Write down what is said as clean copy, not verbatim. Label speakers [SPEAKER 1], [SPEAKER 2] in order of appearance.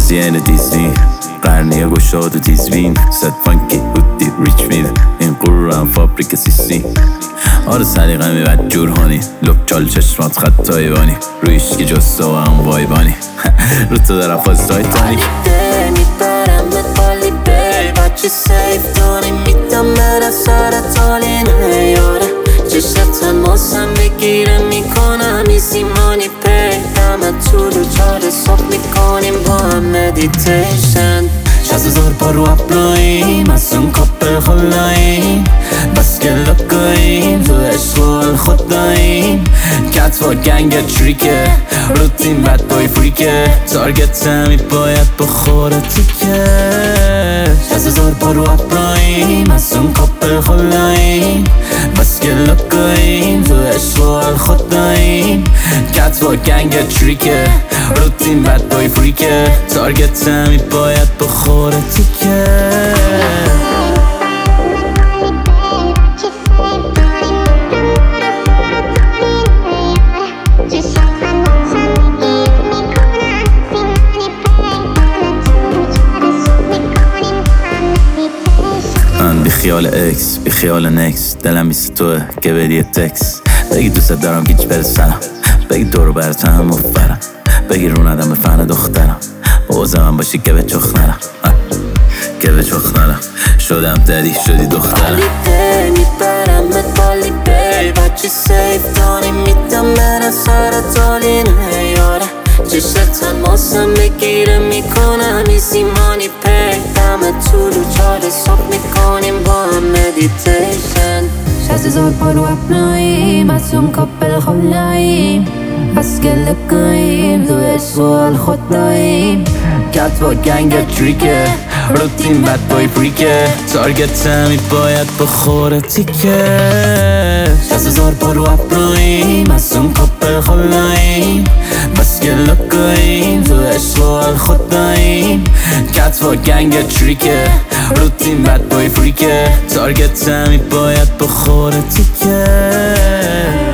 [SPEAKER 1] سین دیزنی قرنیه گشاد و تیزبین صد فانکی هودی ریچ میده این قرآن فابریک سیسی آره سلیقه میبد جورهانی لب چال چشمات خط تایوانی رویش که جسته و هم وایبانی رو تو در افاز تایتانی
[SPEAKER 2] میبرم به قالی بی بچه سیف داری میدم بره سر تالی نیاره چشت ماسم بگیره میکنم ایزیمانی پی همه تو رو چاره صبح میکنیم با هم مدیتیشن 60,000 بار رو اپلاییم از اون کپل خلاییم بس که لکاییم تو عشق و خداییم کت و گنگ تریکه روتین بد بای فریکه تارگت همی باید بخوره تیکه 60,000 بار رو اپلاییم از اون کپل خلاییم بس که لکاییم تو عشق و خداییم کت و گنگ تریکه روتین بد بای فریکه تارگت همی باید بخوره تیکه
[SPEAKER 1] من بی خیال اکس بی خیال نکس دلم میسی توه که بدی تکس بگی دوست دارم گیج برسنم بگی دورو برتم مفرم بگی رو ندم به فن دخترم بوزه من باشی که به چخ نرم که به چخ نرم شدم دری شدی دخترم
[SPEAKER 2] قالی بی میبرم به قالی بی بچه سیف داری میدم بره سر تالی نیاره چشت ماسم بگیره میکنم ایزیمانی پی همه تو رو چاره صبح میکنیم با هم مدیتیشن 60,000 بار رو اپلاییم از اون کپل خلاییم بس که لکاییم تو عشق و خداییم
[SPEAKER 1] کت با گنگ تریکه روتین بد بای فریکه تارگت همی باید بخوره تیکه
[SPEAKER 2] 60,000 بار رو اپلاییم از اون کپل خلاییم
[SPEAKER 1] بس که لکاییم تو عشق و خداییم کت با گنگ تریکه روتین بد بای فریکه تارگت همی باید بخوره تیکه